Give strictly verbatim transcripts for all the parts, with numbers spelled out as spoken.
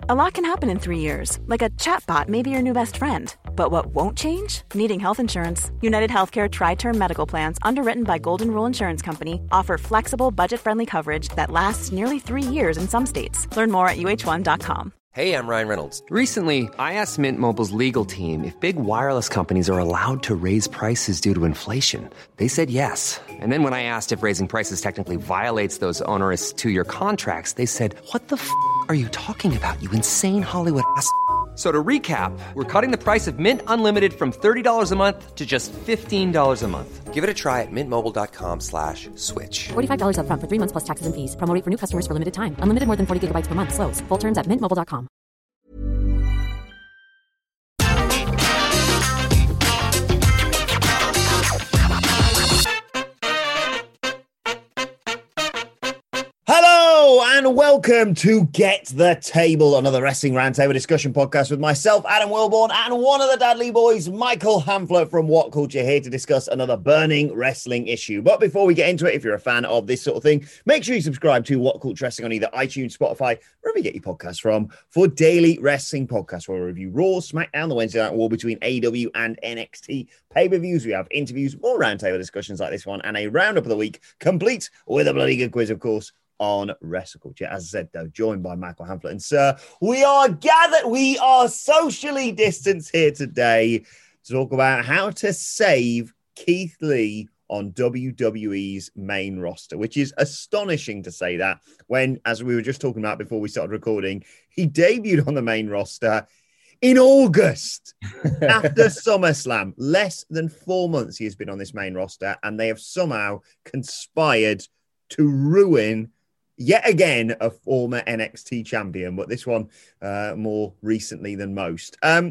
A lot can happen in three years, like a chatbot may be your new best friend. But what won't change? Needing health insurance. United Healthcare Tri-Term Medical Plans, underwritten by Golden Rule Insurance Company, offer flexible, budget-friendly coverage that lasts nearly three years in some states. Learn more at U H one dot com. Hey, I'm Ryan Reynolds. Recently, I asked Mint Mobile's legal team if big wireless companies are allowed to raise prices due to inflation. They said yes. And then when I asked if raising prices technically violates those onerous two-year contracts, they said, what the f*** are you talking about, you insane Hollywood ass f- So to recap, we're cutting the price of Mint Unlimited from thirty dollars a month to just fifteen dollars a month. Give it a try at mintmobile.com slash switch. forty-five dollars up front for three months plus taxes and fees. Promo rate for new customers for limited time. Unlimited more than forty gigabytes per month. Slows full terms at mint mobile dot com. Hello and welcome to Get the Table, another Wrestling Roundtable discussion podcast with myself, Adam Wilborn, and one of the Dudley boys, Michael Hamflett from What Culture, here to discuss another burning wrestling issue. But before we get into it, if you're a fan of this sort of thing, make sure you subscribe to What Culture Wrestling on either iTunes, Spotify, wherever you get your podcasts from, for daily wrestling podcasts where we review Raw, SmackDown, the Wednesday Night War between A E W and N X T, pay-per-views, we have interviews, more roundtable discussions like this one, and a roundup of the week, complete with a bloody good quiz, of course, on Wrestle Culture. As I said, though, joined by Michael Hamflett. And sir, we are gathered, we are socially distanced here today to talk about how to save Keith Lee on W W E's main roster, which is astonishing to say that when, as we were just talking about before we started recording, he debuted on the main roster in August after SummerSlam. Less than four months he has been on this main roster, and they have somehow conspired to ruin yet again a former N X T champion, but this one uh, more recently than most. Um,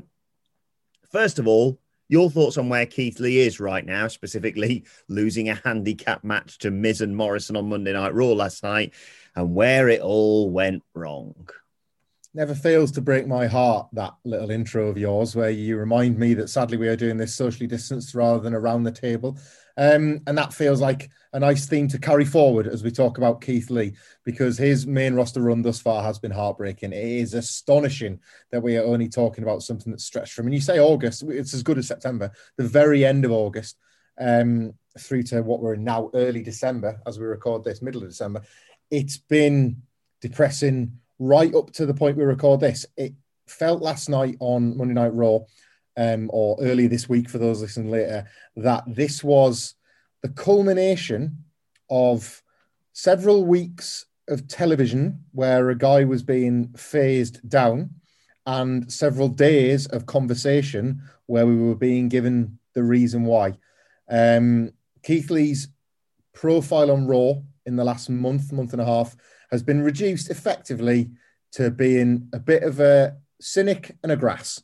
first of all, your thoughts on where Keith Lee is right now, specifically losing a handicap match to Miz and Morrison on Monday Night Raw last night, and where it all went wrong. Never fails to break my heart, that little intro of yours, where you remind me that sadly we are doing this socially distanced rather than around the table. Um, and that feels like a nice theme to carry forward as we talk about Keith Lee, because his main roster run thus far has been heartbreaking. It is astonishing that we are only talking about something that's stretched from, and you say August, it's as good as September, the very end of August, um, through to what we're in now, early December, as we record this, middle of December. It's been depressing right up to the point we record this. It felt last night on Monday Night Raw, Um, or earlier this week for those listening later, that this was the culmination of several weeks of television where a guy was being phased down and several days of conversation where we were being given the reason why. Um, Keith Lee's profile on Raw in the last month, month and a half has been reduced effectively to being a bit of a cynic and a grass.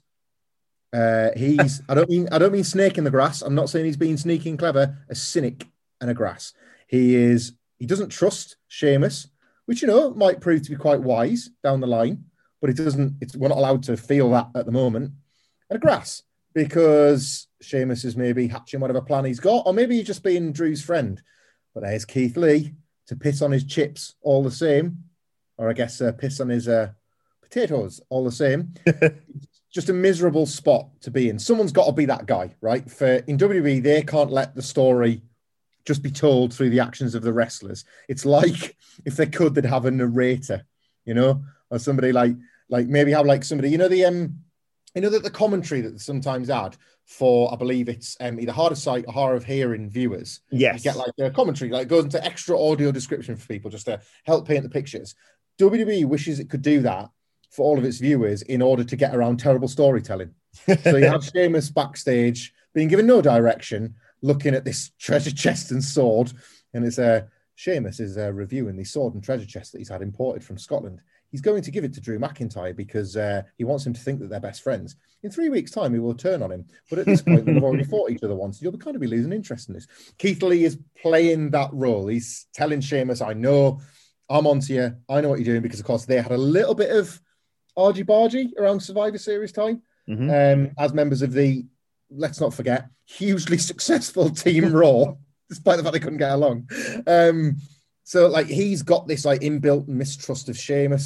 Uh, he's, I don't mean, I don't mean snake in the grass. I'm not saying he's being sneaky and clever, a cynic and a grass. He is, he doesn't trust Sheamus, which, you know, might prove to be quite wise down the line, but it doesn't, it's, we're not allowed to feel that at the moment. And a grass, because Sheamus is maybe hatching whatever plan he's got, or maybe he's just being Drew's friend. But there's Keith Lee to piss on his chips all the same, or I guess uh, piss on his uh, potatoes all the same. Just a miserable spot to be in. Someone's got to be that guy, right? For in W W E, they can't let the story just be told through the actions of the wrestlers. It's like if they could, they'd have a narrator, you know, or somebody like like maybe have like somebody, you know, the um, you know that the commentary that they sometimes add for, I believe it's um, either hard of sight or hard of hearing viewers. Yes, you get like a commentary, like goes into extra audio description for people just to help paint the pictures. W W E wishes it could do that for all of its viewers in order to get around terrible storytelling. So you have Sheamus backstage being given no direction, looking at this treasure chest and sword, and it's uh, Sheamus is uh, reviewing the sword and treasure chest that he's had imported from Scotland. He's going to give it to Drew McIntyre because uh, he wants him to think that they're best friends. In three weeks' time, he will turn on him. But at this point, they've already fought each other once. You'll kind of be losing interest in this. Keith Lee is playing that role. He's telling Sheamus, I know, I'm onto you. I know what you're doing, because, of course, they had a little bit of argy-bargy around Survivor Series time, mm-hmm. um, as members of the, let's not forget, hugely successful Team Raw, despite the fact they couldn't get along. Um, so, like, he's got this, like, inbuilt mistrust of Sheamus.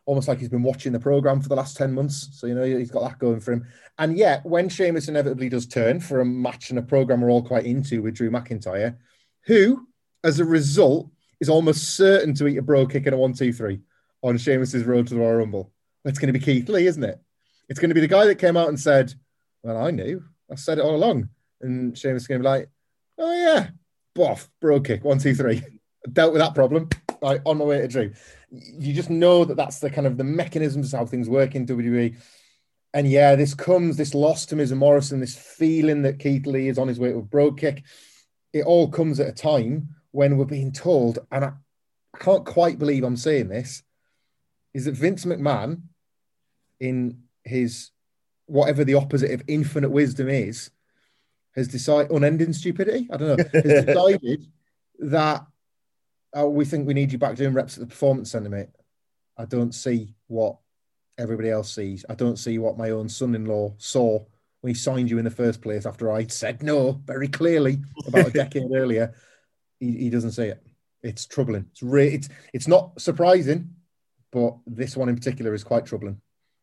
almost like he's been watching the programme for the last ten months. So, you know, he's got that going for him. And yet, when Sheamus inevitably does turn for a match and a programme we're all quite into with Drew McIntyre, who, as a result, is almost certain to eat a bro kick in a one two three on Sheamus's road to the Royal Rumble. It's going to be Keith Lee, isn't it? It's going to be the guy that came out and said, well, I knew. I said it all along. And Sheamus is going to be like, oh, yeah, boff, bro kick, one, two, three. Dealt with that problem. Right, on my way to Drew. You just know that that's the kind of the mechanisms of how things work in W W E. And yeah, this comes, this loss to Miz and Morrison, this feeling that Keith Lee is on his way to a bro kick. It all comes at a time when we're being told, and I, I can't quite believe I'm saying this, is that Vince McMahon, in his whatever the opposite of infinite wisdom is, has decided, unending stupidity, I don't know, has decided that oh, we think we need you back doing reps at the Performance Centre, mate. I don't see what everybody else sees. I don't see what my own son-in-law saw when he signed you in the first place after I'd said no very clearly about a decade earlier. He, he doesn't see it. It's troubling. It's, re- it's it's not surprising, but this one in particular is quite troubling.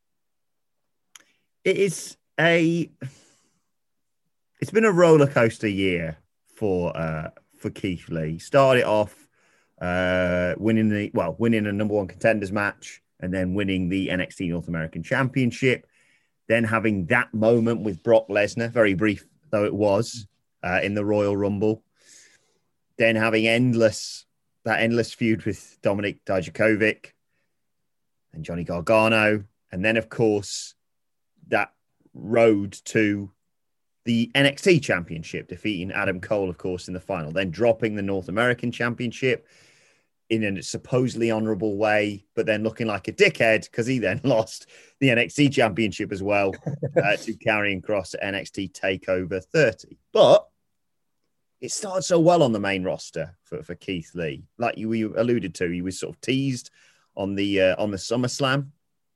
It is a... It's been a roller coaster year for uh, for Keith Lee. Started off uh, winning the well, winning a number one contenders match, and then winning the N X T North American Championship. Then having that moment with Brock Lesnar, very brief though it was, uh, in the Royal Rumble. Then having endless that endless feud with Dominik Dijakovic and Johnny Gargano, and then of course that road to the N X T Championship, defeating Adam Cole, of course, in the final, then dropping the North American Championship in a supposedly honourable way, but then looking like a dickhead because he then lost the N X T Championship as well uh, to Karrion Kross at N X T TakeOver thirty. But it started so well on the main roster for, for Keith Lee. Like you, you alluded to, he was sort of teased on the uh, on the SummerSlam.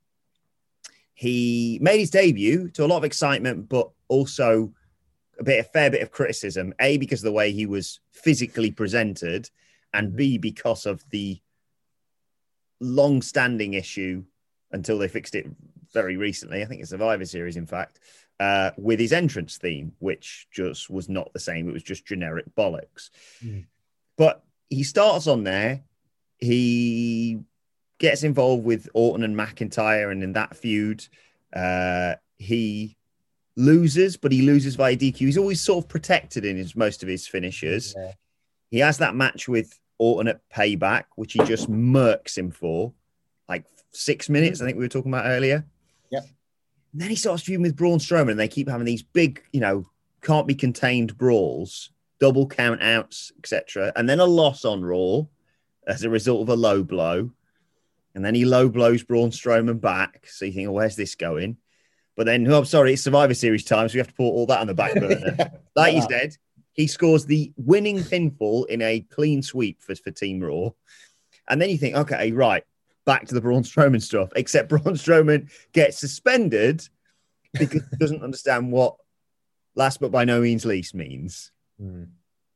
He made his debut to a lot of excitement, but also a bit, a fair bit of criticism. A, because of the way he was physically presented, and B, because of the long-standing issue until they fixed it very recently. I think it's Survivor Series, in fact, uh, with his entrance theme, which just was not the same. It was just generic bollocks. Mm. But he starts on there. He gets involved with Orton and McIntyre, and in that feud, uh, he loses, but he loses via D Q. He's always sort of protected in his most of his finishes. Yeah. He has that match with Orton at Payback, which he just murks him for like six minutes, I think we were talking about earlier. Yep. And then he starts feuding with Braun Strowman, and they keep having these big, you know, can't be contained brawls, double count outs, et cetera. And then a loss on Raw as a result of a low blow. And then he low blows Braun Strowman back. So you think, oh, where's this going? But then, oh, I'm sorry, it's Survivor Series time, so we have to put all that on the back burner. yeah, like you said, he scores the winning pinfall in a clean sweep for, for Team Raw. And then you think, okay, right, back to the Braun Strowman stuff, except Braun Strowman gets suspended because he doesn't understand what last but by no means least means. Mm.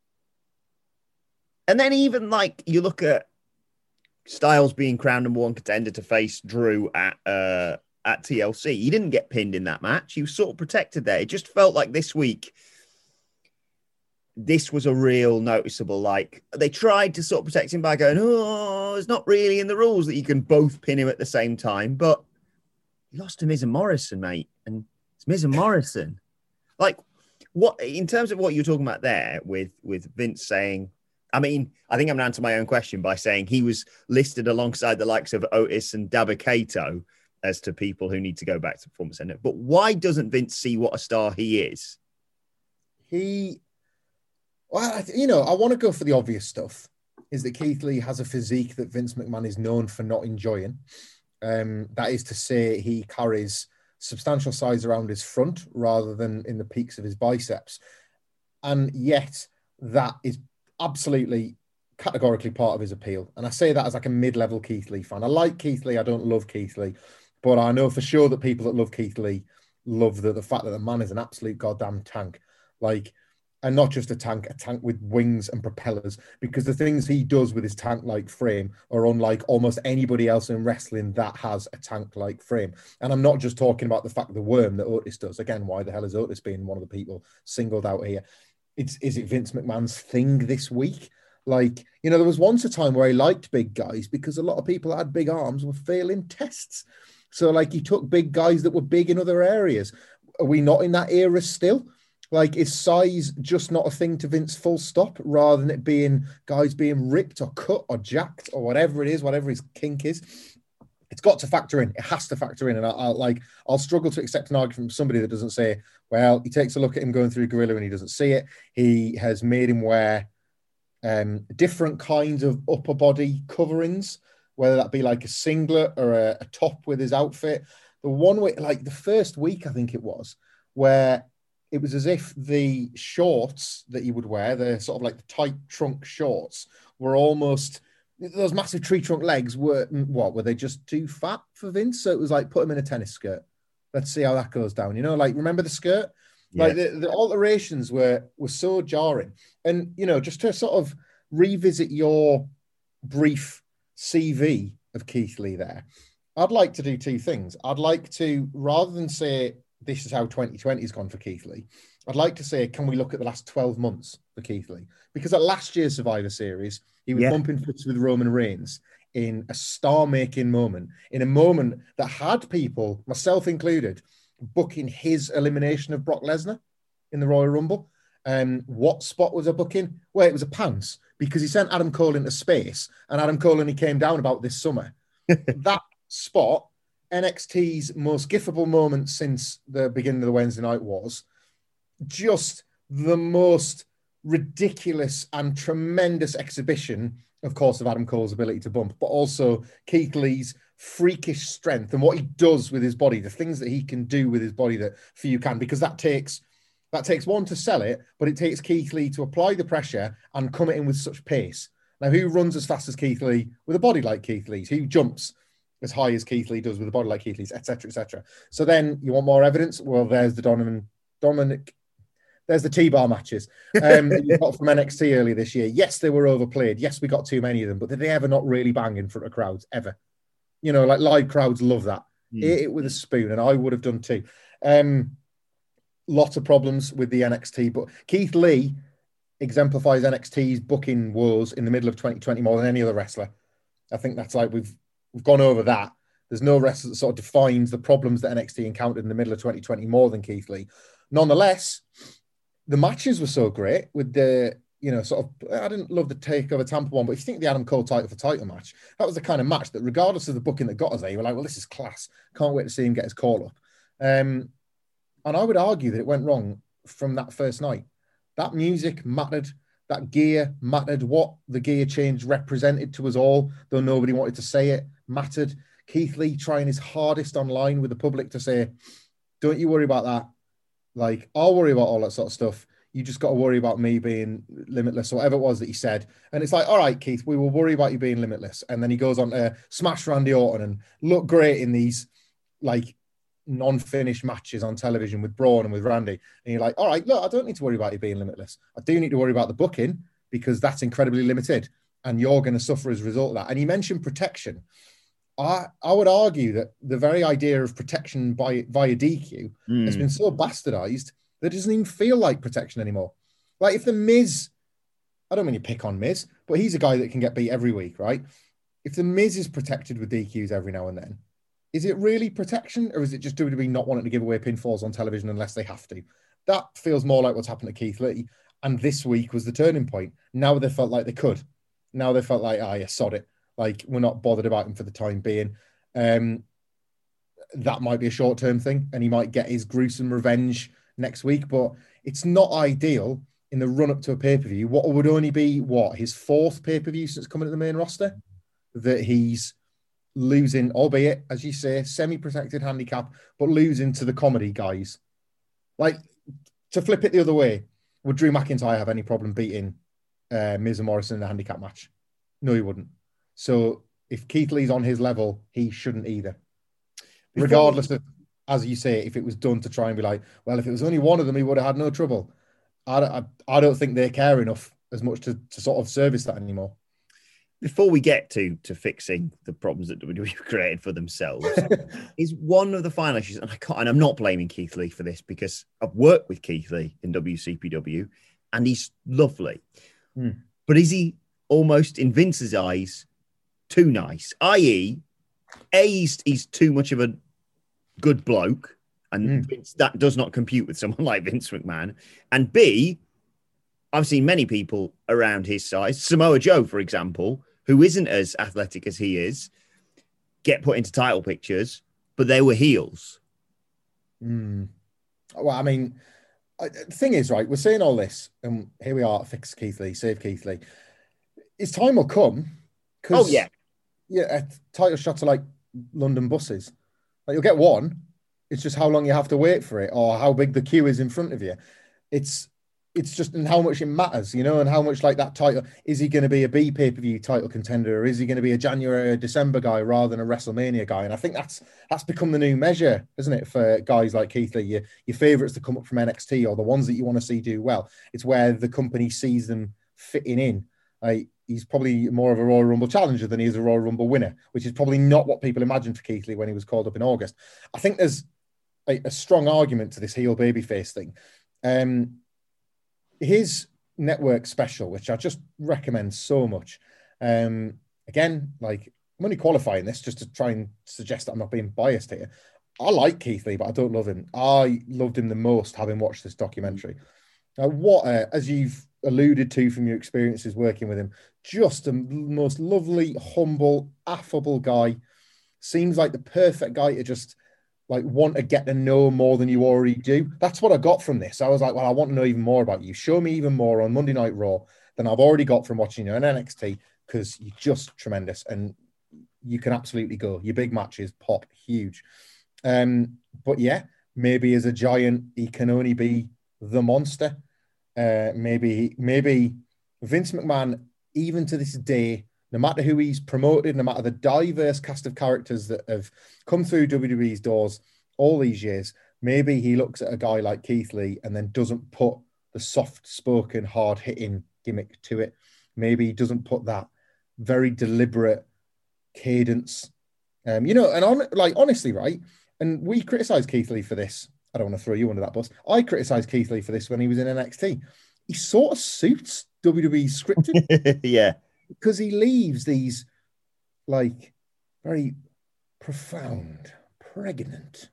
And then even like you look at Styles being crowned number one contender to face Drew at uh, at T L C. He didn't get pinned in that match. He was sort of protected there. It just felt like this week, this was a real noticeable, like, they tried to sort of protect him by going, oh, it's not really in the rules that you can both pin him at the same time. But he lost to Miz and Morrison, mate. And it's Miz and Morrison. Like, what, in terms of what you're talking about there with, with Vince saying, I mean, I think I'm going to answer my own question by saying he was listed alongside the likes of Otis and Dabba-Kato as to people who need to go back to Performance Center. But why doesn't Vince see what a star he is? He, well, you know, I want to go for the obvious stuff, is that Keith Lee has a physique that Vince McMahon is known for not enjoying. Um, that is to say, he carries substantial size around his front rather than in the peaks of his biceps. And yet that is absolutely categorically part of his appeal. And I say that as like a mid-level Keith Lee fan. I like Keith Lee. I don't love Keith Lee. But I know for sure that people that love Keith Lee love the, the fact that the man is an absolute goddamn tank. Like, And not just a tank, a tank with wings and propellers, because the things he does with his tank-like frame are unlike almost anybody else in wrestling that has a tank-like frame. And I'm not just talking about the fact of the worm that Otis does. Again, why the hell is Otis being one of the people singled out here? It's, is it Vince McMahon's thing this week? Like, you know, there was once a time where he liked big guys because a lot of people that had big arms were failing tests. So, like, he took big guys that were big in other areas. Are we not in that era still? Like, is size just not a thing to Vince full stop, rather than it being guys being ripped or cut or jacked or whatever it is, whatever his kink is? It's got to factor in. It has to factor in. And I, I'll like, I'll struggle to accept an argument from somebody that doesn't say, well, he takes a look at him going through Gorilla and he doesn't see it. He has made him wear um, different kinds of upper body coverings, whether that be like a singlet or a, a top with his outfit. The one way, like the first week, I think it was, where it was as if the shorts that he would wear, the sort of like the tight trunk shorts, were almost, those massive tree trunk legs were, what, were they just too fat for Vince? So it was like, put him in a tennis skirt. Let's see how that goes down. You know, like, remember the skirt? Yeah. Like the, the alterations were, were so jarring. And, you know, just to sort of revisit your brief C V of Keith Lee there, I'd like to do two things. I'd like to, rather than say, this is how twenty twenty has gone for Keith Lee, I'd like to say, can we look at the last twelve months for Keith Lee? Because at last year's Survivor Series, he was yeah. bumping foots with Roman Reigns in a star-making moment, in a moment that had people, myself included, booking his elimination of Brock Lesnar in the Royal Rumble. Um, what spot was a booking? Well, it was a pants, because he sent Adam Cole into space, and Adam Cole only came down about this summer. That spot, N X T's most gifable moment since the beginning of the Wednesday Night Wars, just the most ridiculous and tremendous exhibition, of course, of Adam Cole's ability to bump, but also Keith Lee's freakish strength and what he does with his body, the things that he can do with his body that few can, because that takes that takes one to sell it, but it takes Keith Lee to apply the pressure and come in with such pace. Now, who runs as fast as Keith Lee with a body like Keith Lee's? Who jumps as high as Keith Lee does with a body like Keith Lee's, et cetera, et cetera. So then you want more evidence? Well, there's the Donovan, Dominic, there's the T-bar matches um, that you got from N X T earlier this year. Yes, they were overplayed. Yes, we got too many of them, but did they ever not really bang in front of crowds? Ever. You know, like live crowds love that. Mm. Eat it with a spoon, and I would have done too. Um, lots of problems with the N X T, but Keith Lee exemplifies N X T's booking woes in the middle of twenty twenty more than any other wrestler. I think that's like we've We've gone over that. There's no wrestler that sort of defines the problems that N X T encountered in the middle of twenty twenty more than Keith Lee. Nonetheless, the matches were so great with the, you know, sort of, I didn't love the takeover Tampa one, but if you think the Adam Cole title for title match, that was the kind of match that regardless of the booking that got us there, you were like, well, this is class. Can't wait to see him get his call up. Um, and I would argue that it went wrong from that first night. That music mattered. That gear mattered. What the gear change represented to us all, though nobody wanted to say it, mattered. Keith Lee trying his hardest online with the public to say, don't you worry about that. Like, I'll worry about all that sort of stuff. You just got to worry about me being limitless, or whatever it was that he said. And it's like, all right, Keith, we will worry about you being limitless. And then he goes on to smash Randy Orton and look great in these, like, non-finished matches on television with Braun and with Randy. And you're like, all right, look, I don't need to worry about you being limitless. I do need to worry about the booking, because that's incredibly limited. And you're going to suffer as a result of that. And he mentioned protection. I, I would argue that the very idea of protection by via D Q mm. has been so bastardized that it doesn't even feel like protection anymore. Like, if the Miz, I don't mean to pick on Miz, but he's a guy that can get beat every week, right? If the Miz is protected with D Qs every now and then, is it really protection, or is it just W W E not wanting to give away pinfalls on television unless they have to? That feels more like what's happened to Keith Lee. And this week was the turning point. Now they felt like they could. Now they felt like, ah, oh, yeah, sod it. Like, we're not bothered about him for the time being. Um, that might be a short-term thing, and he might get his gruesome revenge next week, but it's not ideal in the run-up to a pay-per-view. What would only be, what, his fourth pay-per-view since coming to the main roster? That he's losing, albeit, as you say, semi-protected handicap, but losing to the comedy guys. Like, to flip it the other way, would Drew McIntyre have any problem beating uh, Miz and Morrison in a handicap match? No, he wouldn't. So if Keith Lee's on his level, he shouldn't either. Before Regardless of, as you say, if it was done to try and be like, well, if it was only one of them, he would have had no trouble. I, I, I don't think they care enough as much to, to sort of service that anymore. Before we get to to fixing the problems that W W E created for themselves, is one of the final issues, and I can't, and I'm not blaming Keith Lee for this because I've worked with Keith Lee in W C P W, and he's lovely. Mm. But is he almost, in Vince's eyes, too nice? that is, A, he's, he's too much of a good bloke, and Mm. Vince, that does not compute with someone like Vince McMahon. And B, I've seen many people around his size, Samoa Joe, for example, who isn't as athletic as he is, get put into title pictures, but they were heels. Mm. Well, I mean, I, the thing is, right, we're saying all this, and here we are, fix Keith Lee, save Keith Lee. His time will come. Oh, yeah. Yeah, title shots are like London buses. Like, you'll get one. It's just how long you have to wait for it or how big the queue is in front of you. It's it's just and how much it matters, you know, and how much like that title. Is he going to be a B pay-per-view title contender or is he going to be a January or December guy rather than a WrestleMania guy? And I think that's that's become the new measure, isn't it, for guys like Keith Lee? Your, your favorites to come up from N X T or the ones that you want to see do well. It's where the company sees them fitting in. Like, he's probably more of a Royal Rumble challenger than he is a Royal Rumble winner, which is probably not what people imagined for Keith Lee when he was called up in August. I think there's a, a strong argument to this heel babyface thing. Um, his network special, which I just recommend so much. Um, again, like, I'm only qualifying this just to try and suggest that I'm not being biased here. I like Keith Lee, but I don't love him. I loved him the most having watched this documentary. Now, what, a, as you've alluded to from your experiences working with him, just the most lovely, humble, affable guy. Seems like the perfect guy to just like want to get to know more than you already do. That's what I got from this. I was like, well, I want to know even more about you. Show me even more on Monday Night Raw than I've already got from watching you on N X T, because you're just tremendous and you can absolutely go. Your big matches pop huge. Um, but yeah, maybe as a giant, he can only be the monster. Uh, maybe, maybe Vince McMahon, even to this day, no matter who he's promoted, no matter the diverse cast of characters that have come through W W E's doors all these years, maybe he looks at a guy like Keith Lee and then doesn't put the soft-spoken, hard-hitting gimmick to it. Maybe he doesn't put that very deliberate cadence. Um, you know, and on, like honestly, right? And we criticize Keith Lee for this. I don't want to throw you under that bus. I criticized Keith Lee for this when he was in N X T. He sort of suits W W E scripted. Yeah. Because he leaves these, like, very profound, pregnant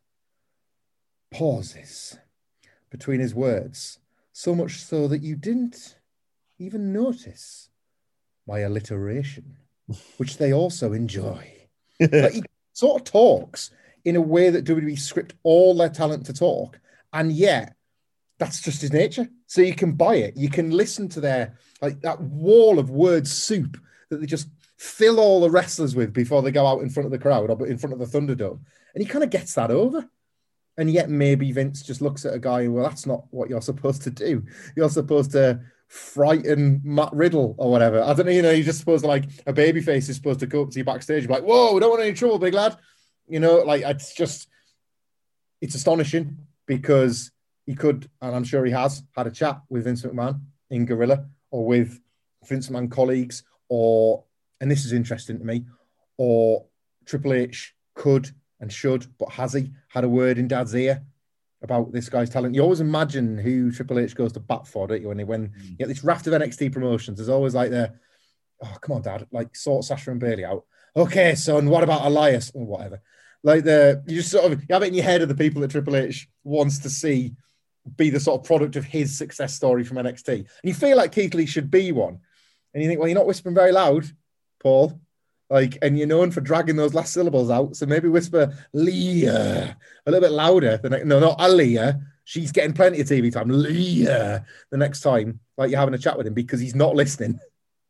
pauses between his words, so much so that you didn't even notice my alliteration, which they also enjoy. Like, he sort of talks in a way that W W E script all their talent to talk, and yet that's just his nature. So you can buy it. You can listen to their, like, that wall of word soup that they just fill all the wrestlers with before they go out in front of the crowd or in front of the Thunderdome. And he kind of gets that over. And yet maybe Vince just looks at a guy, well, that's not what you're supposed to do. You're supposed to frighten Matt Riddle or whatever. I don't know, you know, you're just supposed to, like, a babyface is supposed to go up to you backstage and be like, whoa, we don't want any trouble, big lad. You know, like, it's just, it's astonishing because he could, and I'm sure he has, had a chat with Vince McMahon in Gorilla or with Vince McMahon colleagues, or, and this is interesting to me, or Triple H could and should, but has he had a word in Dad's ear about this guy's talent? You always imagine who Triple H goes to bat for, don't you? When, they, when you get this raft of N X T promotions, there's always like the, oh, come on, Dad, like, sort Sasha and Bayley out. Okay, son, what about Elias? Or whatever. Like, the, you just sort of, you have it in your head of the people that Triple H wants to see be the sort of product of his success story from N X T. And you feel like Keith Lee should be one. And you think, well, you're not whispering very loud, Paul. Like, and you're known for dragging those last syllables out. So maybe whisper Leah a little bit louder. The next, no, not Aaliyah. She's getting plenty of T V time. Leah the next time, like, you're having a chat with him because he's not listening.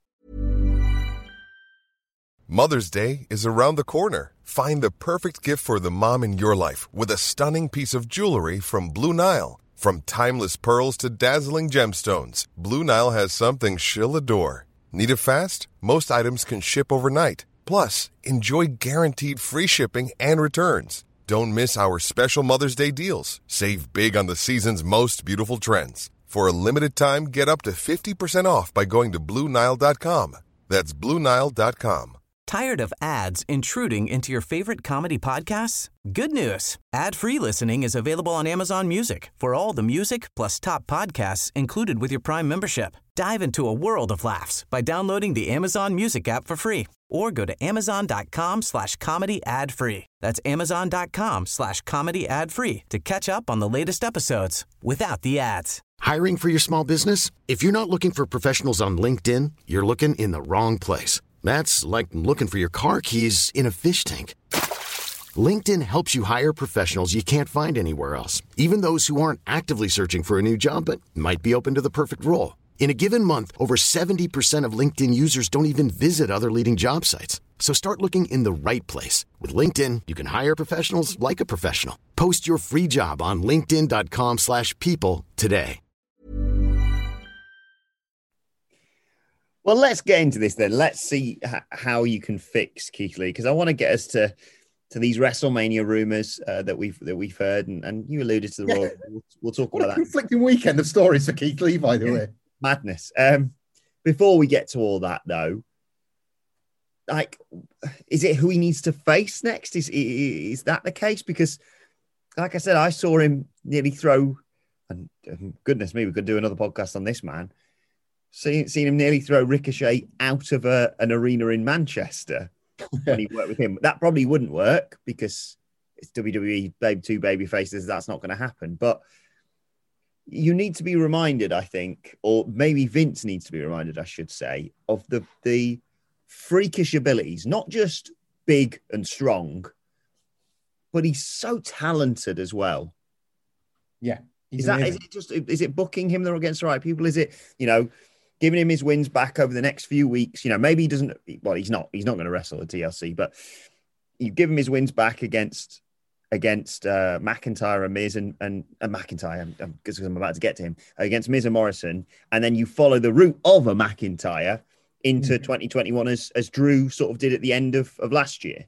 Mother's Day is around the corner. Find the perfect gift for the mom in your life with a stunning piece of jewelry from Blue Nile. From timeless pearls to dazzling gemstones, Blue Nile has something she'll adore. Need it fast? Most items can ship overnight. Plus, enjoy guaranteed free shipping and returns. Don't miss our special Mother's Day deals. Save big on the season's most beautiful trends. For a limited time, get up to fifty percent off by going to Blue Nile dot com. That's Blue Nile dot com. Tired of ads intruding into your favorite comedy podcasts? Good news. Ad-free listening is available on Amazon Music for all the music plus top podcasts included with your Prime membership. Dive into a world of laughs by downloading the Amazon Music app for free or go to amazon.com slash comedy ad free. That's amazon.com slash comedy ad free to catch up on the latest episodes without the ads. Hiring for your small business? If you're not looking for professionals on LinkedIn, you're looking in the wrong place. That's like looking for your car keys in a fish tank. LinkedIn helps you hire professionals you can't find anywhere else, even those who aren't actively searching for a new job but might be open to the perfect role. In a given month, over seventy percent of LinkedIn users don't even visit other leading job sites. So start looking in the right place. With LinkedIn, you can hire professionals like a professional. Post your free job on linkedin.com slash people today. Well, let's get into this then. Let's see h- how you can fix Keith Lee, because I want to get us to to these WrestleMania rumors uh, that we've that we've heard, and, and you alluded to the yeah. Royal. We'll, we'll talk what about a that. Conflicting weekend of stories for Keith Lee, by the yeah. way. Madness. Um, before we get to all that, though, like, is it who he needs to face next? Is is that the case? Because, like I said, I saw him nearly throw, and um, goodness me, we could do another podcast on this man. Seen, seen him nearly throw Ricochet out of a, an arena in Manchester when he worked with him. That probably wouldn't work because it's W W E, baby, two baby faces. That's not going to happen. But you need to be reminded, I think, or maybe Vince needs to be reminded, I should say, of the the freakish abilities, not just big and strong, but he's so talented as well. Yeah. Is that, is it just, is it booking him against the right people? Is it, you know, giving him his wins back over the next few weeks? You know, maybe he doesn't, well, he's not, he's not going to wrestle at T L C, but you give him his wins back against, against uh, McIntyre and Miz and, and, and McIntyre, because I'm, I'm about to get to him, against Miz and Morrison. And then you follow the route of a McIntyre into mm. twenty twenty-one as, as Drew sort of did at the end of, of last year.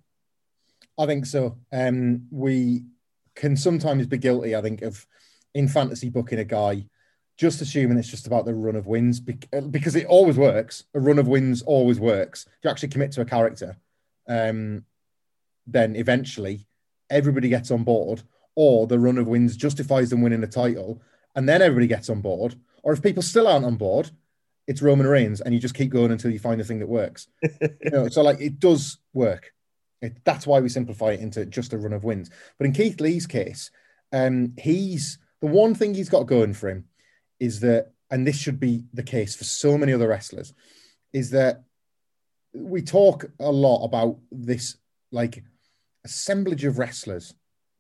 I think so. Um, we can sometimes be guilty, I think, of in fantasy booking a guy, just assuming it's just about the run of wins, because it always works. A run of wins always works. If you actually commit to a character, um, then eventually everybody gets on board, or the run of wins justifies them winning a title, and then everybody gets on board. Or if people still aren't on board, it's Roman Reigns, and you just keep going until you find the thing that works. You know, so like it does work. It, that's why we simplify it into just a run of wins. But in Keith Lee's case, um, he's the one thing he's got going for him is that, and this should be the case for so many other wrestlers, is that we talk a lot about this like assemblage of wrestlers,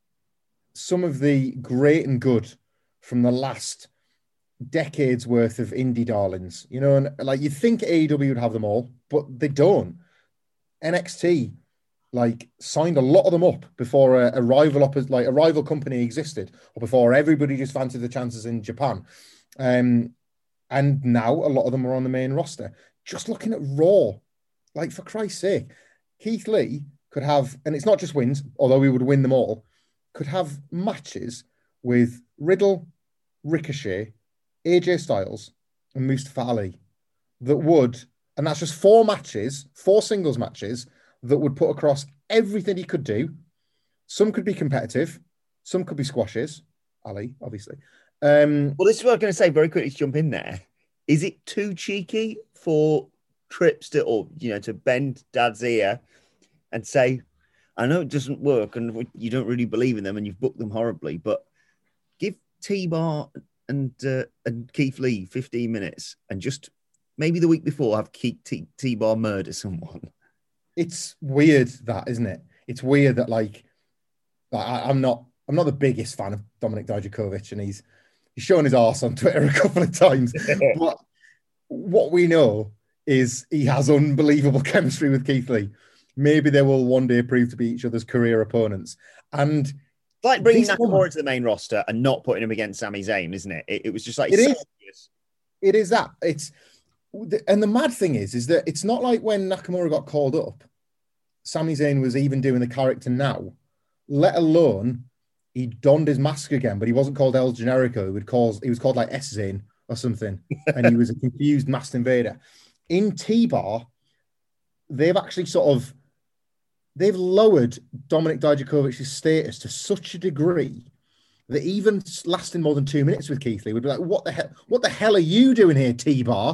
some of the great and good from the last decades worth of indie darlings, you know, and like you think A E W would have them all, but they don't. N X T like signed a lot of them up before a, a rival up like a rival company existed, or before everybody just fancied the chances in Japan. Um, and now a lot of them are on the main roster. Just looking at Raw, like for Christ's sake, Keith Lee could have, and it's not just wins, although we would win them all, could have matches with Riddle, Ricochet, A J Styles, and Mustafa Ali that would, and that's just four matches, four singles matches that would put across everything he could do. Some could be competitive, some could be squashes, Ali, obviously. Um, well, this is what I was going to say very quickly to jump in there. Is it too cheeky for Trips to, or, you know, to bend Dad's ear and say, I know it doesn't work and you don't really believe in them and you've booked them horribly, but give T-Bar and uh, and Keith Lee fifteen minutes and just maybe the week before have Keith T- T-Bar murder someone. It's weird that, isn't it? It's weird that like, I, I'm not I'm not the biggest fan of Dominic Dijakovic, and he's he's shown his arse on Twitter a couple of times. But what we know is he has unbelievable chemistry with Keith Lee. Maybe they will one day prove to be each other's career opponents. And it's like bringing Nakamura one, to the main roster and not putting him against Sami Zayn, isn't it? It, it was just like it so is. Obvious. It is that. It's and the mad thing is, is that it's not like when Nakamura got called up, Sami Zayn was even doing the character now, let alone he donned his mask again, but he wasn't called El Generico. He would call he was called like S Zayn or something, and he was a confused masked invader. In T-Bar, they've actually sort of they've lowered Dominik Dijakovic's status to such a degree that even lasting more than two minutes with Keith Lee would be like, what the hell, what the hell are you doing here, T-Bar?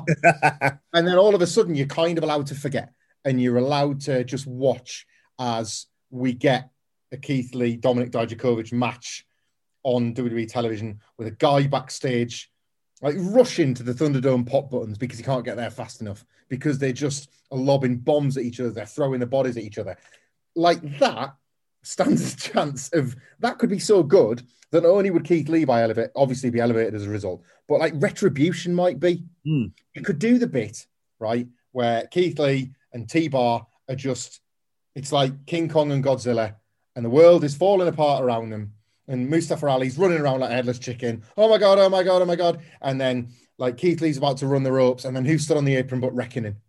And then all of a sudden you're kind of allowed to forget, and you're allowed to just watch as we get a Keith Lee, Dominik Dijakovic match on W W E television with a guy backstage, like rushing to the Thunderdome pop buttons because he can't get there fast enough, because they just are lobbing bombs at each other. They're throwing the bodies at each other. Like that stands a chance of, that could be so good that not only would Keith Lee by elevate, obviously be elevated as a result, but like Retribution might be. Mm. You could do the bit, right, where Keith Lee and T-Bar are just, it's like King Kong and Godzilla, and the world is falling apart around them. And Mustafa Ali's running around like a headless chicken. Oh my God, oh my God, oh my God. And then like Keith Lee's about to run the ropes, and then who stood on the apron but Reckoning?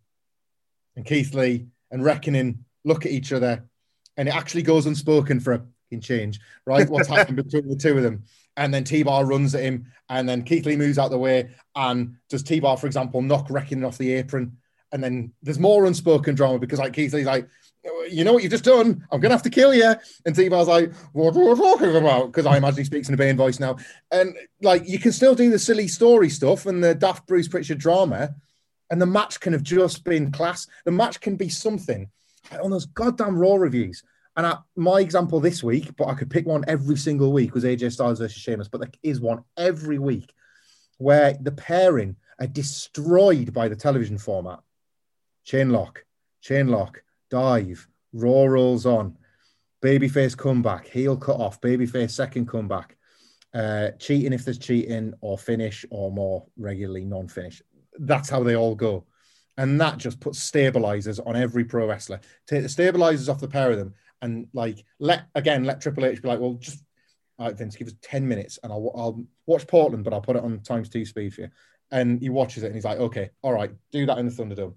And Keith Lee and Reckoning look at each other, and it actually goes unspoken for a fucking change, right? What's happened between the two of them. And then T-Bar runs at him, and then Keith Lee moves out the way, and does T-Bar, for example, knock Reckoning off the apron? And then there's more unspoken drama because like Keith Lee's like, you know what you've just done? I'm going to have to kill you. And T-Bar's like, what are you talking about? Because I imagine he speaks in a Bane voice now. And like, you can still do the silly story stuff and the daft Bruce Pritchard drama, and the match can have just been class. The match can be something. On those goddamn Raw reviews. And I, my example this week, but I could pick one every single week, was A J Styles versus Sheamus, but there is one every week where the pairing are destroyed by the television format. Chain lock, chain lock, dive, Raw rolls on, babyface comeback, heel cut off, babyface second comeback, uh, cheating if there's cheating, or finish, or more regularly non-finish. That's how they all go. And that just puts stabilizers on every pro wrestler. Take the stabilizers off the pair of them, and like let again let Triple H be like, well, just all right, Vince, give us ten minutes, and I'll I'll watch Portland, but I'll put it on times two speed for you. And he watches it, and he's like, okay, all right, do that in the Thunderdome.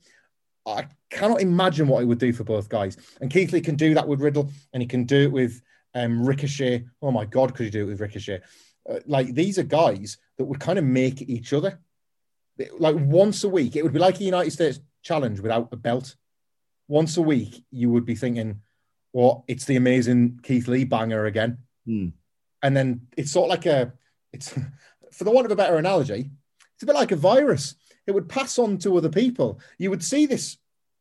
I cannot imagine what it would do for both guys. And Keith Lee can do that with Riddle, and he can do it with um, Ricochet. Oh my God, could he do it with Ricochet? Uh, like these are guys that would kind of make each other. Like once a week, it would be like a United States challenge without a belt. Once a week, you would be thinking, well, it's the amazing Keith Lee banger again. Mm. And then it's sort of like a, it's for the want of a better analogy, it's a bit like a virus. It would pass on to other people. You would see this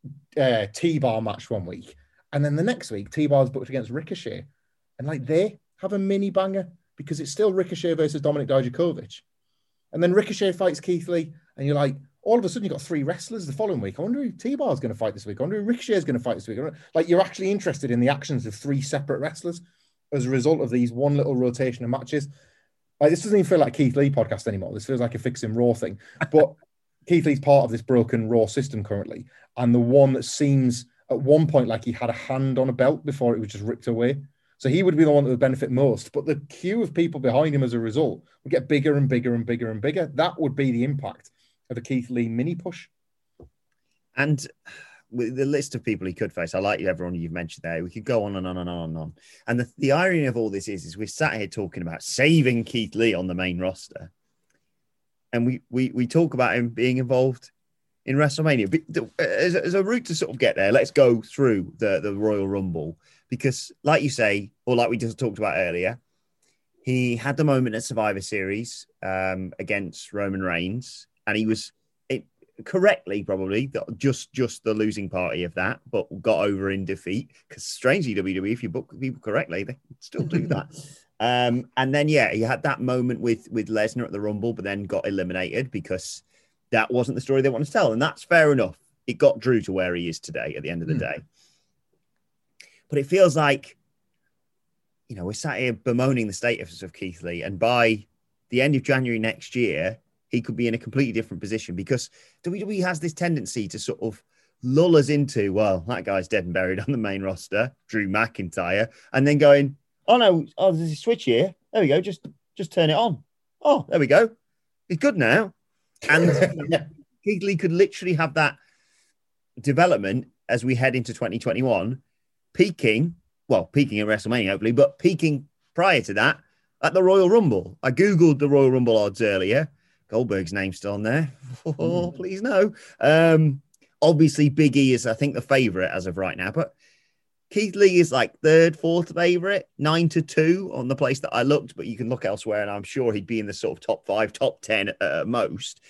uh, T-Bar match one week, and then the next week, T-Bar's booked against Ricochet. And like they have a mini banger because it's still Ricochet versus Dominik Dijakovic. And then Ricochet fights Keith Lee, and you're like, all of a sudden you've got three wrestlers the following week. I wonder who T-Bar is going to fight this week. I wonder who Ricochet is going to fight this week. Like you're actually interested in the actions of three separate wrestlers as a result of these one little rotation of matches. Like this doesn't even feel like a Keith Lee podcast anymore. This feels like a Fixing Raw thing. But Keith Lee's part of this broken Raw system currently, and the one that seems at one point like he had a hand on a belt before it was just ripped away. So he would be the one that would benefit most, but the queue of people behind him as a result would get bigger and bigger and bigger and bigger. That would be the impact of a Keith Lee mini push. And with the list of people he could face, I like everyone you've mentioned there. We could go on and on and on and on. And the, the irony of all this is, is we're sat here talking about saving Keith Lee on the main roster. And we we we talk about him being involved in WrestleMania. But as, as a route to sort of get there, let's go through the, the Royal Rumble. Because like you say, or like we just talked about earlier, he had the moment at Survivor Series um, against Roman Reigns. And he was it, correctly, probably, just, just the losing party of that, but got over in defeat. Because strangely, W W E, if you book people correctly, they still do that. Um, and then, yeah, he had that moment with, with Lesnar at the Rumble, but then got eliminated because that wasn't the story they wanted to tell. And that's fair enough. It got Drew to where he is today at the end of the mm. day. But it feels like, you know, we're sat here bemoaning the status of Keith Lee. And by the end of January next year, he could be in a completely different position because W W E has this tendency to sort of lull us into, well, that guy's dead and buried on the main roster, Drew McIntyre, and then going, oh, no, oh, there's a switch here. There we go. Just just turn it on. Oh, there we go. He's good now. And yeah. Keith Lee could literally have that development as we head into twenty twenty-one, peaking, well, peaking at WrestleMania, hopefully, but peaking prior to that at the Royal Rumble. I Googled the Royal Rumble odds earlier, Goldberg's name's still on there. Oh, please no. Um, obviously, Big E is, I think, the favourite as of right now, but Keith Lee is like third, fourth favourite, nine to two on the place that I looked, but you can look elsewhere, and I'm sure he'd be in the sort of top five, top ten at most.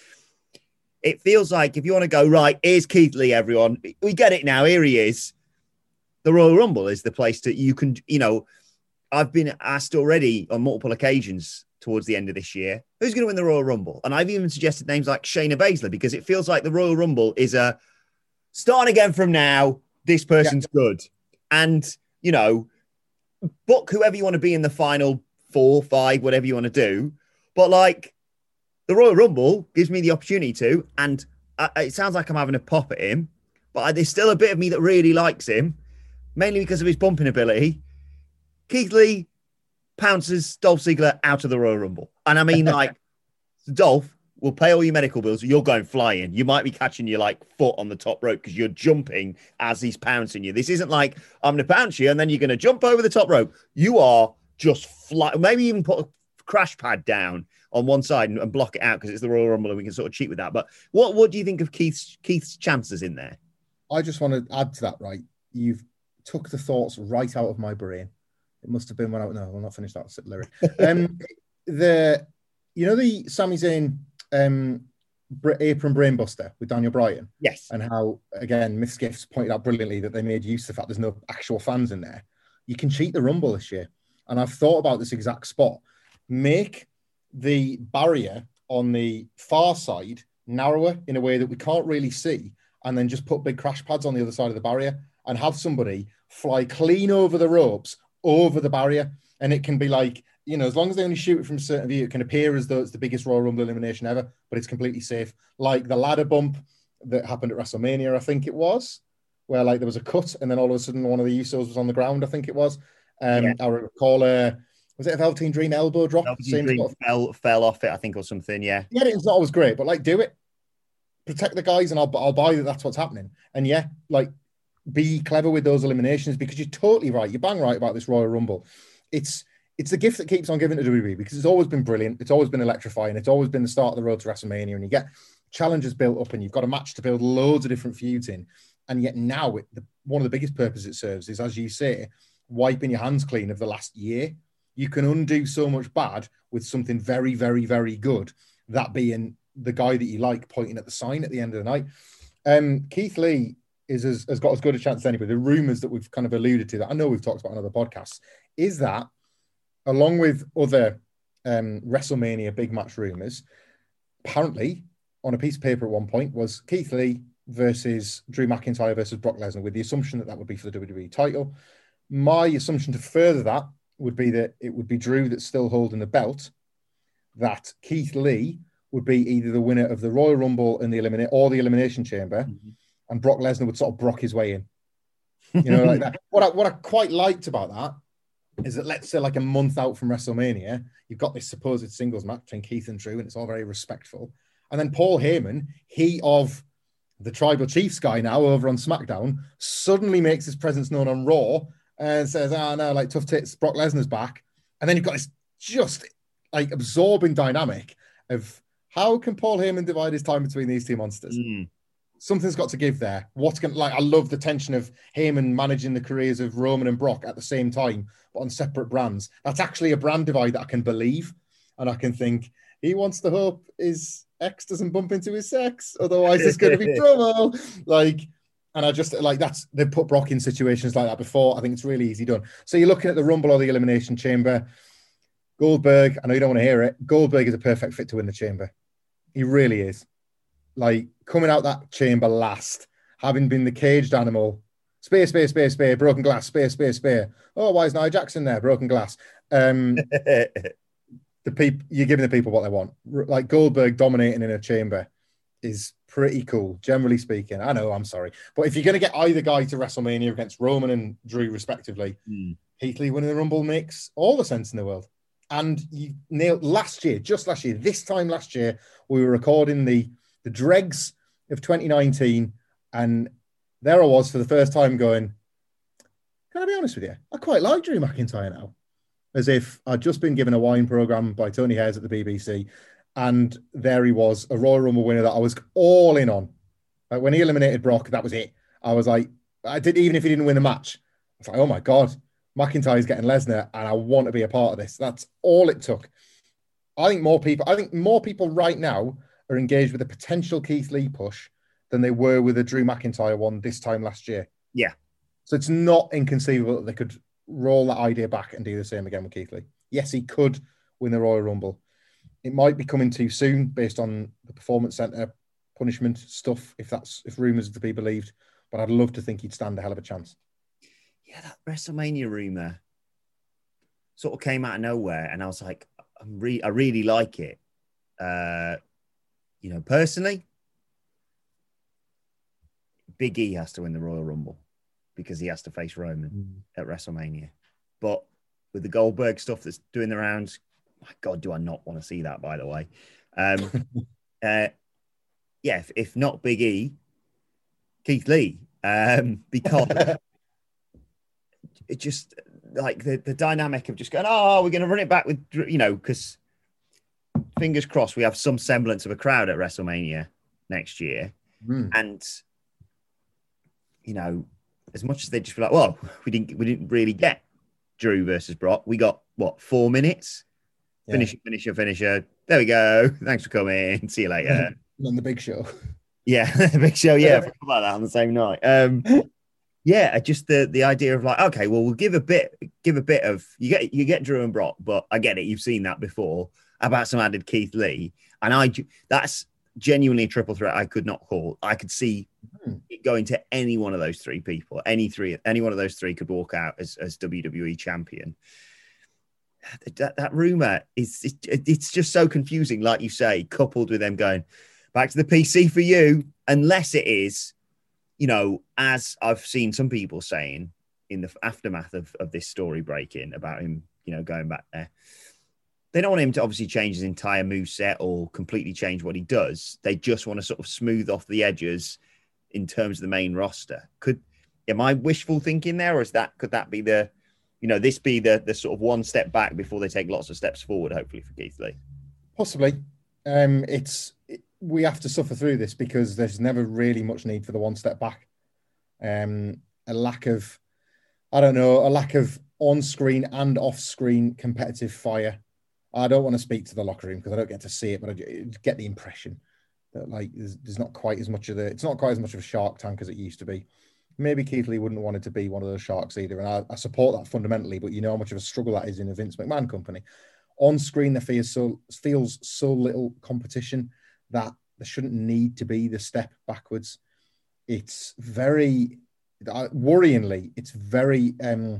It feels like if you want to go, right, here's Keith Lee, everyone. We get it now. Here he is. The Royal Rumble is the place that you can, you know, I've been asked already on multiple occasions towards the end of this year, who's going to win the Royal Rumble? And I've even suggested names like Shayna Baszler, because it feels like the Royal Rumble is a starting again from now. This person's yeah. good. And, you know, book whoever you want to be in the final four, five, whatever you want to do. But like the Royal Rumble gives me the opportunity to, and I, it sounds like I'm having a pop at him, but I, there's still a bit of me that really likes him, mainly because of his bumping ability. Keith Lee pounces Dolph Ziggler out of the Royal Rumble. And I mean, like, Dolph will pay all your medical bills. You're going flying. You might be catching your, like, foot on the top rope because you're jumping as he's pouncing you. This isn't like, I'm going to pounce you and then you're going to jump over the top rope. You are just fly. Maybe even put a crash pad down on one side and, and block it out because it's the Royal Rumble and we can sort of cheat with that. But what, what do you think of Keith's, Keith's chances in there? I just want to add to that, right? You've took the thoughts right out of my brain. It must have been when I no, I'll not finish that lyric. Um, the you know the Sami Zayn um, apron brainbuster with Daniel Bryan, yes, and how again Myth Skiffs pointed out brilliantly that they made use of the fact there's no actual fans in there. You can cheat the Rumble this year, and I've thought about this exact spot. Make the barrier on the far side narrower in a way that we can't really see, and then just put big crash pads on the other side of the barrier, and have somebody fly clean over the ropes. Over the barrier, and it can be like, you know, as long as they only shoot it from a certain view, it can appear as though it's the biggest Royal Rumble elimination ever, but it's completely safe. Like the ladder bump that happened at WrestleMania, I think it was, where like there was a cut and then all of a sudden one of the Usos was on the ground, I think it was. Um, yeah. I recall, uh, was it a Velveteen Dream elbow drop? Velveteen Dream sort of... fell, fell off it, I think, or something, yeah. Yeah, it's not always great, but like do it. Protect the guys and I'll, I'll buy that that's what's happening. And yeah, like, be clever with those eliminations because you're totally right. You're bang right about this Royal Rumble. It's it's the gift that keeps on giving to W W E because it's always been brilliant. It's always been electrifying. It's always been the start of the road to WrestleMania, and you get challenges built up, and you've got a match to build loads of different feuds in. And yet now, it, the, one of the biggest purposes it serves is, as you say, wiping your hands clean of the last year. You can undo so much bad with something very, very, very good. That being the guy that you like pointing at the sign at the end of the night. Um, Keith Lee. Is as, has got as good a chance as anybody. The rumours that we've kind of alluded to, that I know we've talked about on other podcasts, is that, along with other um, WrestleMania big match rumours, apparently, on a piece of paper at one point, was Keith Lee versus Drew McIntyre versus Brock Lesnar, with the assumption that that would be for the W W E title. My assumption to further that would be that it would be Drew that's still holding the belt, that Keith Lee would be either the winner of the Royal Rumble and the eliminate or the Elimination Chamber, mm-hmm. and Brock Lesnar would sort of Brock his way in. You know, like that. What I, what I quite liked about that is that, let's say, like a month out from WrestleMania, you've got this supposed singles match between Keith and Drew, and it's all very respectful. And then Paul Heyman, he of the Tribal Chiefs guy now over on SmackDown, suddenly makes his presence known on Raw and says, oh, no, like tough tits, Brock Lesnar's back. And then you've got this just like absorbing dynamic of how can Paul Heyman divide his time between these two monsters? Mm. Something's got to give there. What's going to, like, I love the tension of Heyman managing the careers of Roman and Brock at the same time, but on separate brands. That's actually a brand divide that I can believe. And I can think, he wants to hope his ex doesn't bump into his sex. Otherwise, there's going to be trouble. Like, and I just, like, that's, they've put Brock in situations like that before. I think it's really easy done. So you're looking at the Rumble or the Elimination Chamber. Goldberg, I know you don't want to hear it. Goldberg is a perfect fit to win the Chamber. He really is. Like, coming out that chamber last, having been the caged animal, spear, spear, spear, spear, broken glass, spear, spear, spear. Oh, why is Nia Jackson there? Broken glass. Um, the people, you're giving the people what they want. Like, Goldberg dominating in a chamber is pretty cool, generally speaking. I know, I'm sorry. But if you're going to get either guy to WrestleMania against Roman and Drew, respectively, mm. Heath Lee winning the Rumble makes all the sense in the world. And you nailed last year, just last year, this time last year, we were recording the the dregs of twenty nineteen, and there I was for the first time going, can I be honest with you? I quite like Drew McIntyre now. As if I'd just been given a wine programme by Tony Hayes at the B B C, And there he was, a Royal Rumble winner that I was all in on. Like when he eliminated Brock, that was it. I was like, I did, even if he didn't win the match, I was like, oh my God, McIntyre's getting Lesnar and I want to be a part of this. That's all it took. I think more people, I think more people right now are engaged with a potential Keith Lee push than they were with a Drew McIntyre one this time last year. Yeah. So it's not inconceivable that they could roll that idea back and do the same again with Keith Lee. Yes, he could win the Royal Rumble. It might be coming too soon based on the Performance Center punishment stuff, if that's if rumors are to be believed. But I'd love to think he'd stand a hell of a chance. Yeah, that WrestleMania rumor sort of came out of nowhere, and I was like, I'm re- I really like it. Uh, you know, personally, Big E has to win the Royal Rumble because he has to face Roman mm. at WrestleMania. But with the Goldberg stuff that's doing the rounds, my God, do I not want to see that, by the way. Um, uh, yeah, if, if not Big E, Keith Lee, um, because it just, like, the, the dynamic of just going, oh, we're going to run it back with, you know, because fingers crossed we have some semblance of a crowd at WrestleMania next year. Mm. And, you know, as much as they just feel like, well, we didn't, we didn't really get Drew versus Brock. We got, what, four minutes? Yeah. Finish, finisher, finisher. There we go. Thanks for coming. See you later. On the big show. Yeah, the big show. Yeah, I forgot about that on the same night. Um, yeah, just the the idea of like, okay, well, we'll give a bit, give a bit of you get you get Drew and Brock, but I get it. You've seen that before. How about some added Keith Lee? And I that's genuinely a triple threat I could not call. I could see hmm. it going to any one of those three people. Any three, any one of those three could walk out as as W W E champion. That, that rumor is it, it's just so confusing, like you say, coupled with them going back to the P C for you, unless it is, you know, as I've seen some people saying in the aftermath of, of this story breaking about him, you know, going back there. They don't want him to obviously change his entire moveset or completely change what he does. They just want to sort of smooth off the edges in terms of the main roster. Could am I wishful thinking there, or is that could that be the You know, this be the the sort of one step back before they take lots of steps forward, hopefully, for Keith Lee? Possibly. Um, it's it, we have to suffer through this because there's never really much need for the one step back. Um, a lack of, I don't know, a lack of on-screen and off-screen competitive fire. I don't want to speak to the locker room because I don't get to see it, but I get the impression that like there's, there's not quite as much of the, it's not quite as much of a shark tank as it used to be. Maybe Keith Lee wouldn't want it to be one of those sharks either. And I, I support that fundamentally, but you know how much of a struggle that is in a Vince McMahon company. On screen, there feels so, feels so little competition that there shouldn't need to be the step backwards. It's very, uh, worryingly, it's very um,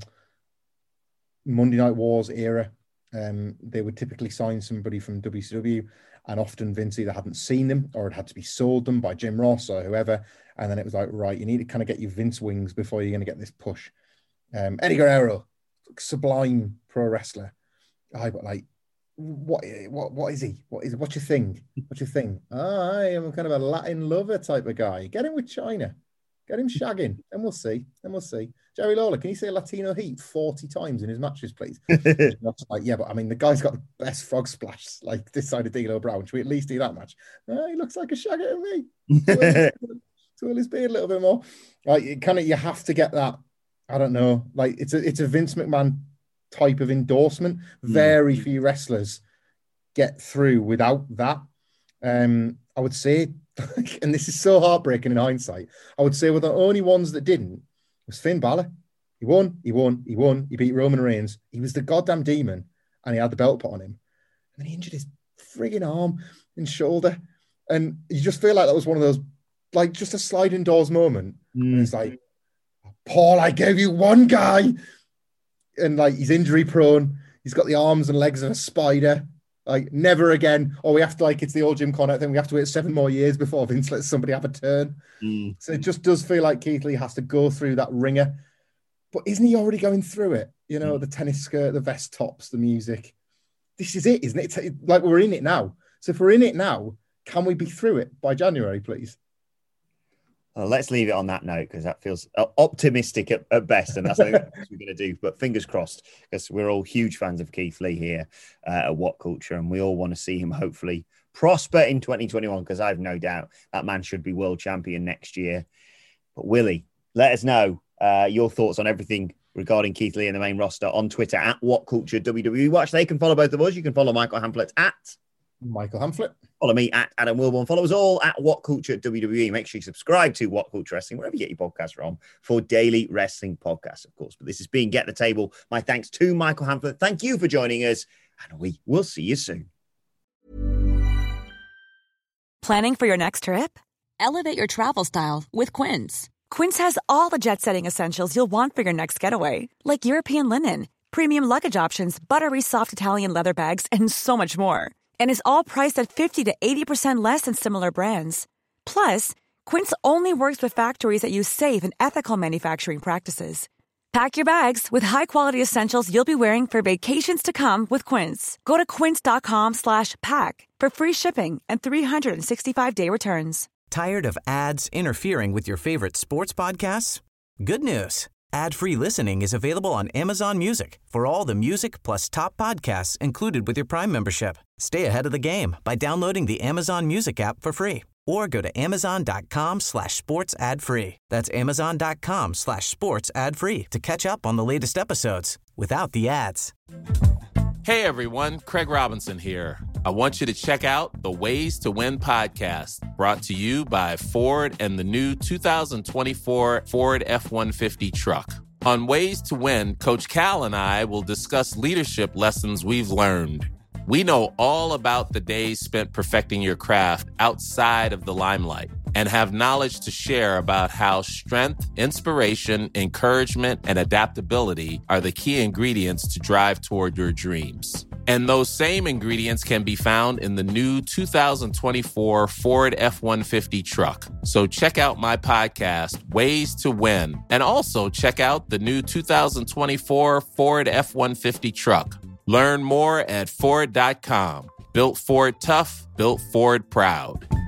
Monday Night Wars era. Um, they would typically sign somebody from W C W, and often Vince either hadn't seen them or it had to be sold them by Jim Ross or whoever. And then it was like, right, you need to kind of get your Vince wings before you're going to get this push. Um, Eddie Guerrero, sublime pro wrestler. I but like, what, what, what is he? What is? What's your thing? What's your thing? Oh, I am kind of a Latin lover type of guy. Get him with China. Get him shagging, and we'll see. And we'll see. Jerry Lawler, can you say Latino heat forty times in his matches, please? Like, yeah, but I mean, the guy's got the best frog splash, like this side of D'Lo Brown. Should we at least do that match? Oh, he looks like a shagger to me. Twirl his beard a little bit more. Like, kind of, you have to get that. I don't know. Like, it's a it's a Vince McMahon type of endorsement. Mm. Very few wrestlers get through without that. Um, I would say, and this is so heartbreaking in hindsight, I would say we're the only ones that didn't was Finn Balor. He won, he won, he won. He beat Roman Reigns. He was the goddamn demon, and he had the belt put on him. And then he injured his frigging arm and shoulder. And you just feel like that was one of those, like, just a sliding doors moment. Mm. And it's like, Paul, I gave you one guy. And, like, he's injury prone. He's got the arms and legs of a spider. Like, never again. Or we have to, like, it's the old Jim Cornette thing. We have to wait seven more years before Vince lets somebody have a turn. Mm. So it just does feel like Keith Lee has to go through that ringer. But isn't he already going through it? You know, mm. the tennis skirt, the vest tops, the music. This is it, isn't it? It's like, we're in it now. So if we're in it now, can we be through it by January, please? Well, let's leave it on that note, because that feels optimistic at, at best, and that's what we're going to do. But fingers crossed, because we're all huge fans of Keith Lee here uh, at What Culture, and we all want to see him hopefully prosper in twenty twenty-one, because I have no doubt that man should be world champion next year. But Willie, let us know uh, your thoughts on everything regarding Keith Lee and the main roster on Twitter at WhatCultureWWE. Watch, they can follow both of us. You can follow Michael Hamflett at Michael Hamflett. Follow me at Adam Wilborn. Follow us all at What Culture W W E. Make sure you subscribe to What Culture Wrestling, wherever you get your podcasts from, for daily wrestling podcasts, of course. But this has been Get the Table. My thanks to Michael Hamflett. Thank you for joining us, and we will see you soon. Planning for your next trip? Elevate your travel style with Quince. Quince has all the jet-setting essentials you'll want for your next getaway, like European linen, premium luggage options, buttery soft Italian leather bags, and so much more. And is all priced at fifty to eighty percent less than similar brands. Plus, Quince only works with factories that use safe and ethical manufacturing practices. Pack your bags with high-quality essentials you'll be wearing for vacations to come with Quince. Go to quince.com slash pack for free shipping and three sixty-five day returns. Tired of ads interfering with your favorite sports podcasts? Good news. Ad-free listening is available on Amazon Music for all the music plus top podcasts included with your Prime membership. Stay ahead of the game by downloading the Amazon Music app for free or go to amazon.com slash sports ad free. That's amazon.com slash sports ad free to catch up on the latest episodes without the ads. Hey everyone, Craig Robinson here. I want you to check out the Ways to Win podcast, brought to you by Ford and the new two thousand twenty-four Ford F one fifty truck. On Ways to Win, Coach Cal and I will discuss leadership lessons we've learned. We know all about the days spent perfecting your craft outside of the limelight and have knowledge to share about how strength, inspiration, encouragement, and adaptability are the key ingredients to drive toward your dreams. And those same ingredients can be found in the new two thousand twenty-four Ford F one fifty truck. So check out my podcast, Ways to Win, and also check out the new two thousand twenty-four Ford F one fifty truck. Learn more at Ford dot com. Built Ford tough, built Ford proud.